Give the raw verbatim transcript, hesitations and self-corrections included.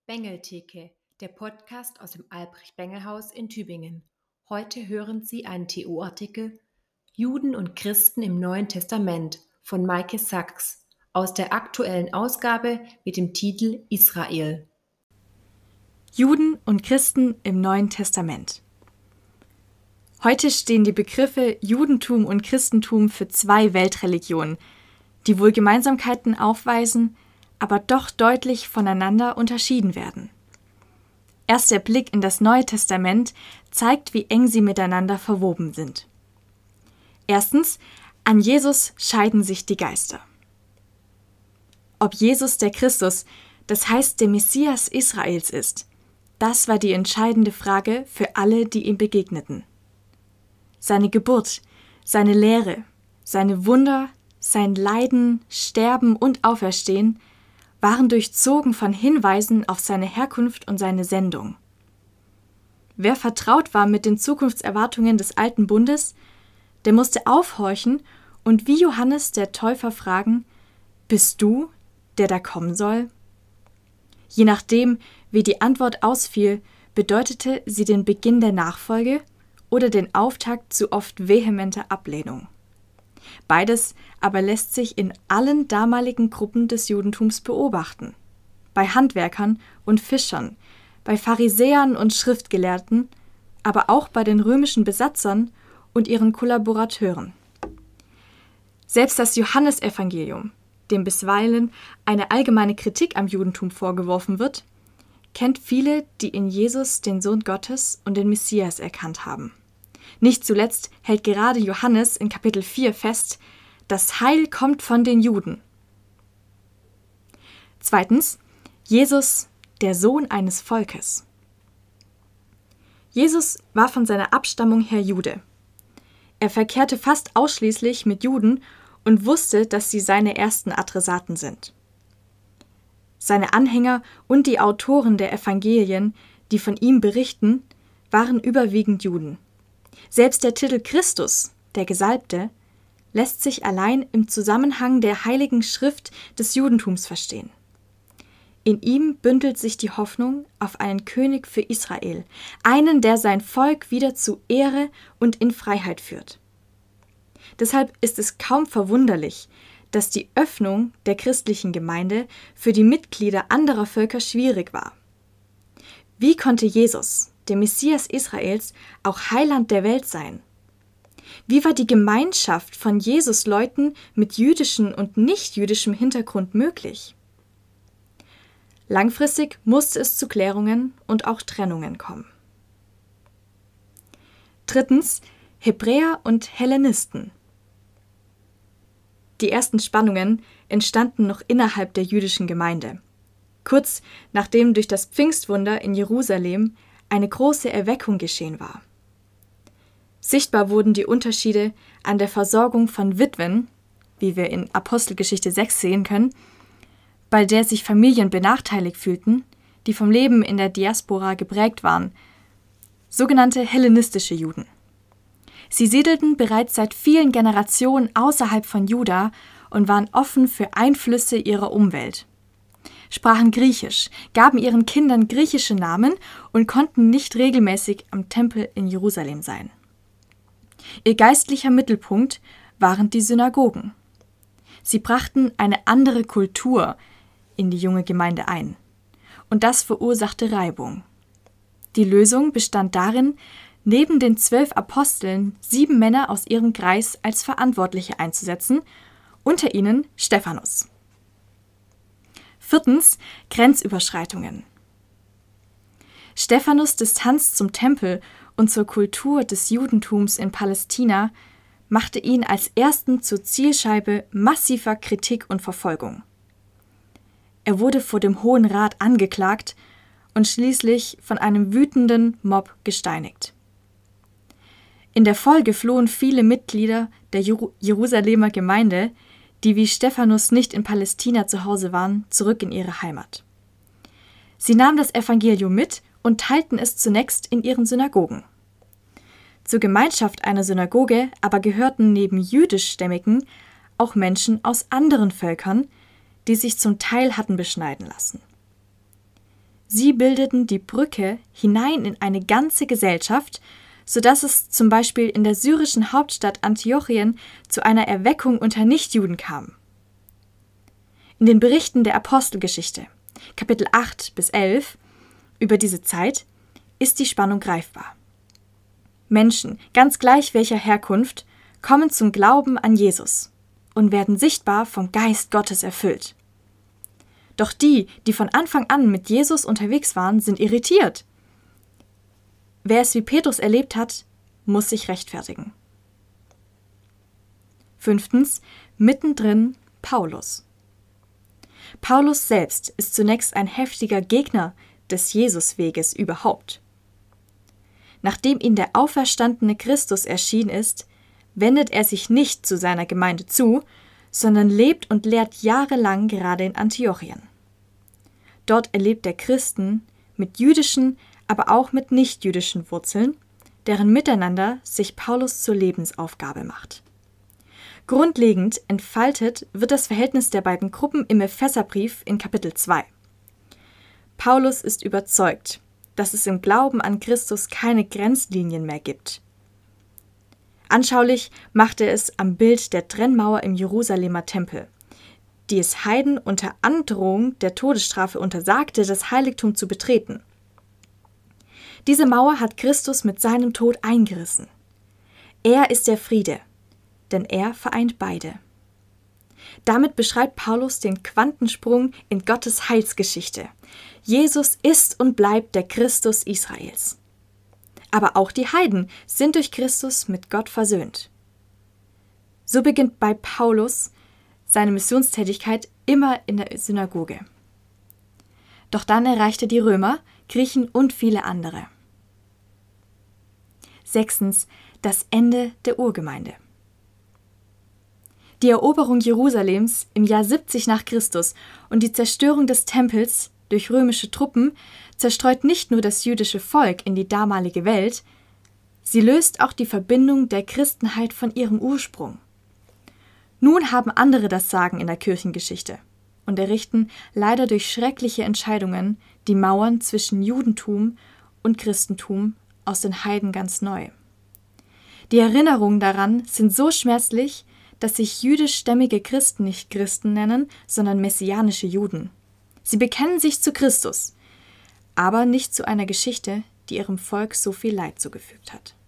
Bengeltheke, der Podcast aus dem Albrecht-Bengel-Haus in Tübingen. Heute hören Sie einen T O-Artikel Juden und Christen im Neuen Testament von Maike Sachs aus der aktuellen Ausgabe mit dem Titel Israel. Juden und Christen im Neuen Testament. Heute stehen die Begriffe Judentum und Christentum für zwei Weltreligionen, die wohl Gemeinsamkeiten aufweisen, aber doch deutlich voneinander unterschieden werden. Erst der Blick in das Neue Testament zeigt, wie eng sie miteinander verwoben sind. Erstens, an Jesus scheiden sich die Geister. Ob Jesus der Christus, das heißt der Messias Israels ist, das war die entscheidende Frage für alle, die ihm begegneten. Seine Geburt, seine Lehre, seine Wunder, sein Leiden, Sterben und Auferstehen waren durchzogen von Hinweisen auf seine Herkunft und seine Sendung. Wer vertraut war mit den Zukunftserwartungen des Alten Bundes, der musste aufhorchen und wie Johannes der Täufer fragen: Bist du, der da kommen soll? Je nachdem, wie die Antwort ausfiel, bedeutete sie den Beginn der Nachfolge oder den Auftakt zu oft vehementer Ablehnung. Beides aber lässt sich in allen damaligen Gruppen des Judentums beobachten. Bei Handwerkern und Fischern, bei Pharisäern und Schriftgelehrten, aber auch bei den römischen Besatzern und ihren Kollaborateuren. Selbst das Johannesevangelium, dem bisweilen eine allgemeine Kritik am Judentum vorgeworfen wird, kennt viele, die in Jesus den Sohn Gottes und den Messias erkannt haben. Nicht zuletzt hält gerade Johannes in Kapitel vier fest: Das Heil kommt von den Juden. Zweitens, Jesus, der Sohn eines Volkes. Jesus war von seiner Abstammung her Jude. Er verkehrte fast ausschließlich mit Juden und wusste, dass sie seine ersten Adressaten sind. Seine Anhänger und die Autoren der Evangelien, die von ihm berichten, waren überwiegend Juden. Selbst der Titel Christus, der Gesalbte, lässt sich allein im Zusammenhang der Heiligen Schrift des Judentums verstehen. In ihm bündelt sich die Hoffnung auf einen König für Israel, einen, der sein Volk wieder zu Ehre und in Freiheit führt. Deshalb ist es kaum verwunderlich, dass die Öffnung der christlichen Gemeinde für die Mitglieder anderer Völker schwierig war. Wie konnte Jesus, der Messias Israels, auch Heiland der Welt sein? Wie war die Gemeinschaft von Jesus-Leuten mit jüdischem und nicht-jüdischem Hintergrund möglich? Langfristig musste es zu Klärungen und auch Trennungen kommen. Drittens, Hebräer und Hellenisten. Die ersten Spannungen entstanden noch innerhalb der jüdischen Gemeinde. Kurz nachdem durch das Pfingstwunder in Jerusalem eine große Erweckung geschehen war. Sichtbar wurden die Unterschiede an der Versorgung von Witwen, wie wir in Apostelgeschichte sechs sehen können, bei der sich Familien benachteiligt fühlten, die vom Leben in der Diaspora geprägt waren, sogenannte hellenistische Juden. Sie siedelten bereits seit vielen Generationen außerhalb von Juda und waren offen für Einflüsse ihrer Umwelt. Sprachen Griechisch, gaben ihren Kindern griechische Namen und konnten nicht regelmäßig am Tempel in Jerusalem sein. Ihr geistlicher Mittelpunkt waren die Synagogen. Sie brachten eine andere Kultur in die junge Gemeinde ein. Und das verursachte Reibung. Die Lösung bestand darin, neben den zwölf Aposteln sieben Männer aus ihrem Kreis als Verantwortliche einzusetzen, unter ihnen Stephanus. Viertens, Grenzüberschreitungen. Stephanus' Distanz zum Tempel und zur Kultur des Judentums in Palästina machte ihn als ersten zur Zielscheibe massiver Kritik und Verfolgung. Er wurde vor dem Hohen Rat angeklagt und schließlich von einem wütenden Mob gesteinigt. In der Folge flohen viele Mitglieder der Jer- Jerusalemer Gemeinde, die wie Stephanus nicht in Palästina zu Hause waren, zurück in ihre Heimat. Sie nahmen das Evangelium mit und teilten es zunächst in ihren Synagogen. Zur Gemeinschaft einer Synagoge aber gehörten neben jüdischstämmigen auch Menschen aus anderen Völkern, die sich zum Teil hatten beschneiden lassen. Sie bildeten die Brücke hinein in eine ganze Gesellschaft, sodass es zum Beispiel in der syrischen Hauptstadt Antiochien zu einer Erweckung unter Nichtjuden kam. In den Berichten der Apostelgeschichte, Kapitel acht bis elf, über diese Zeit, ist die Spannung greifbar. Menschen, ganz gleich welcher Herkunft, kommen zum Glauben an Jesus und werden sichtbar vom Geist Gottes erfüllt. Doch die, die von Anfang an mit Jesus unterwegs waren, sind irritiert. Wer es wie Petrus erlebt hat, muss sich rechtfertigen. Fünftens, mittendrin Paulus. Paulus selbst ist zunächst ein heftiger Gegner des Jesusweges überhaupt. Nachdem ihm der auferstandene Christus erschienen ist, wendet er sich nicht zu seiner Gemeinde zu, sondern lebt und lehrt jahrelang gerade in Antiochien. Dort erlebt er Christen mit jüdischen, aber auch mit nichtjüdischen Wurzeln, deren Miteinander sich Paulus zur Lebensaufgabe macht. Grundlegend entfaltet wird das Verhältnis der beiden Gruppen im Epheserbrief in Kapitel zwei. Paulus ist überzeugt, dass es im Glauben an Christus keine Grenzlinien mehr gibt. Anschaulich macht er es am Bild der Trennmauer im Jerusalemer Tempel, die es Heiden unter Androhung der Todesstrafe untersagte, das Heiligtum zu betreten. Diese Mauer hat Christus mit seinem Tod eingerissen. Er ist der Friede, denn er vereint beide. Damit beschreibt Paulus den Quantensprung in Gottes Heilsgeschichte. Jesus ist und bleibt der Christus Israels. Aber auch die Heiden sind durch Christus mit Gott versöhnt. So beginnt bei Paulus seine Missionstätigkeit immer in der Synagoge. Doch dann erreicht er die Römer, Griechen und viele andere. Sechstens, das Ende der Urgemeinde. Die Eroberung Jerusalems im Jahr siebzig nach Christus und die Zerstörung des Tempels durch römische Truppen zerstreut nicht nur das jüdische Volk in die damalige Welt, sie löst auch die Verbindung der Christenheit von ihrem Ursprung. Nun haben andere das Sagen in der Kirchengeschichte und errichten leider durch schreckliche Entscheidungen die Mauern zwischen Judentum und Christentum aus den Heiden ganz neu. Die Erinnerungen daran sind so schmerzlich, dass sich jüdischstämmige Christen nicht Christen nennen, sondern messianische Juden. Sie bekennen sich zu Christus, aber nicht zu einer Geschichte, die ihrem Volk so viel Leid zugefügt hat.